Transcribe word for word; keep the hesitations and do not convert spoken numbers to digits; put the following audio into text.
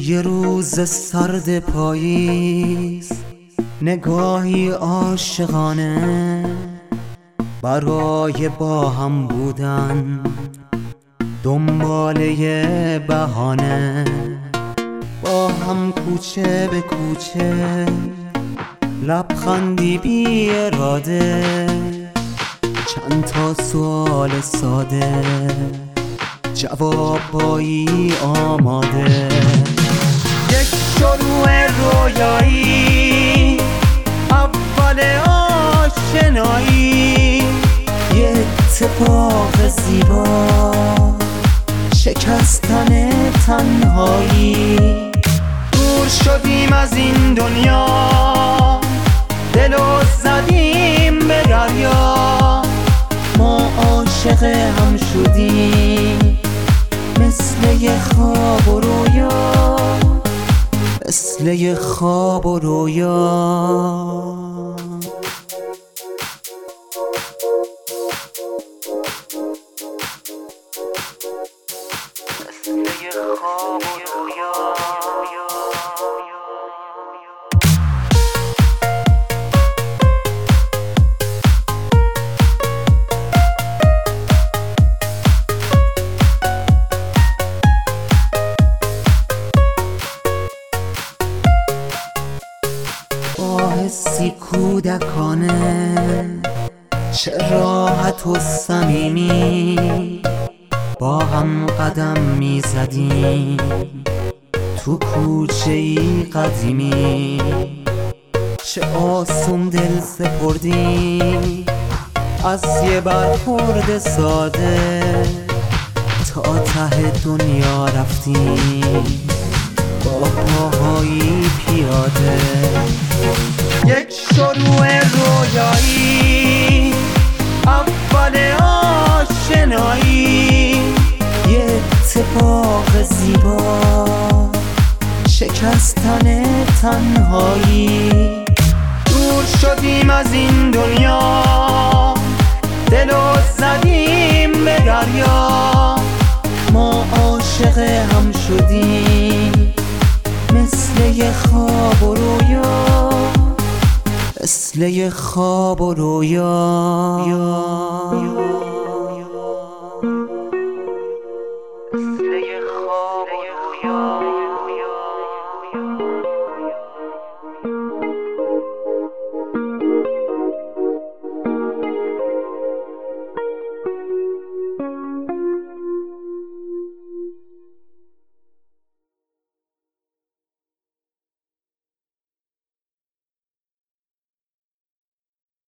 یه روز سرد پاییز، نگاهی عاشقانه برای با هم بودن، دنبال یه بهانه، با هم کوچه به کوچه، لبخندی بی اراده، چند تا سوال ساده، جوابایی آماده. یک شروع رویایی، اول آشنایی، یه اتفاق زیبا، شکستن تنهایی. دور شدیم از این دنیا، دلو زدیم به دریا، ما عاشق هم شدیم، مثل یه خواب و رویا، مثل یه خواب و رویا. حسی کودکانه، چه راحت و صمیمی، با هم قدم می زدیم تو کوچه ای قدیمی. چه آسون دل سپردیم، از یه برخورد ساده تا ته دنیا رفتیم، با پاهایی پیاده. یک شروع رویایی، اول آشنایی، یه اتفاق زیبا، شکستن تنهایی. دور شدیم از این دنیا، دلو زدیم به دریا، ما عاشق هم شدیم، مثل یه خواب و رویا، مثل یه خواب و رویا.